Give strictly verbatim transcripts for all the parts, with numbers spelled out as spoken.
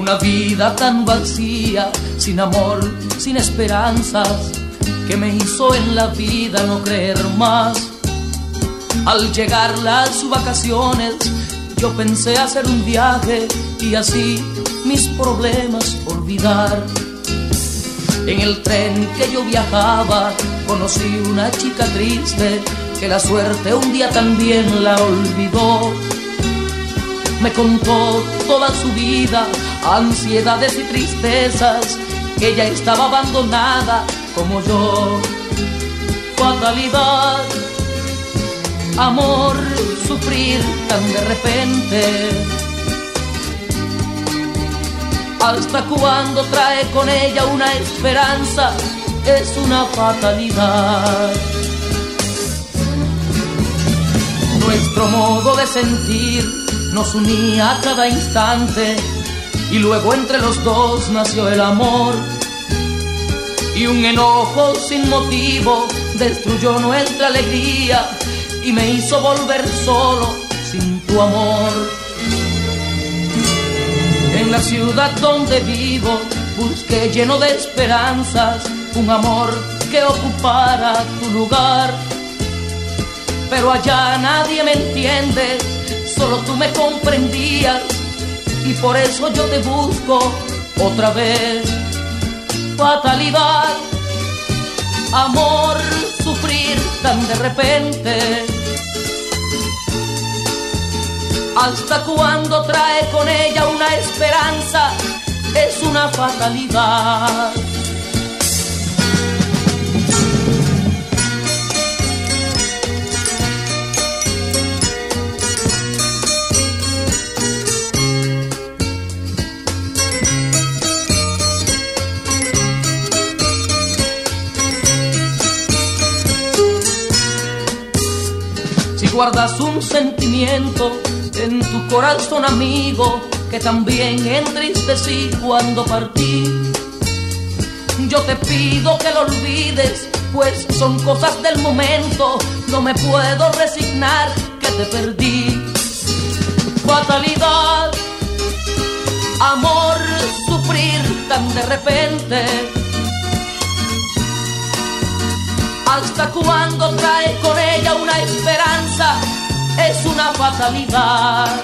Una vida tan vacía, sin amor, sin esperanzas, que me hizo en la vida no creer más. Al llegar las vacaciones, yo pensé hacer un viaje y así mis problemas olvidar. En el tren que yo viajaba, conocí una chica triste, que la suerte un día también la olvidó. Me contó toda su vida, ansiedades y tristezas, que ella estaba abandonada como yo. Fatalidad, amor, sufrir tan de repente. ¿Hasta cuándo trae con ella una esperanza? Es una fatalidad. Nuestro modo de sentir nos unía a cada instante, y luego entre los dos nació el amor. Y un enojo sin motivo destruyó nuestra alegría y me hizo volver solo sin tu amor. En la ciudad donde vivo busqué lleno de esperanzas un amor que ocupara tu lugar, pero allá nadie me entiende, solo tú me comprendías, y por eso yo te busco otra vez. Fatalidad, amor, sufrir tan de repente. ¿Hasta cuándo trae con ella una esperanza? Es una fatalidad. Si guardas un sentimiento en tu corazón, amigo, que también entristecí cuando partí, yo te pido que lo olvides, pues son cosas del momento, no me puedo resignar que te perdí. Fatalidad, amor, sufrir tan de repente. ¿Hasta cuándo trae con ella una esperanza? Es una fatalidad.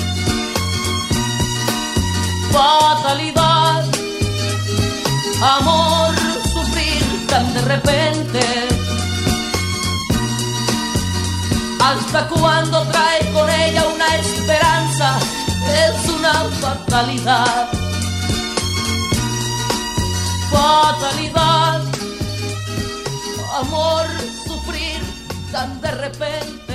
Fatalidad, amor, sufrir tan de repente. ¿Hasta cuándo trae con ella una esperanza? Es una fatalidad. Fatalidad, amor, sufrir tan de repente.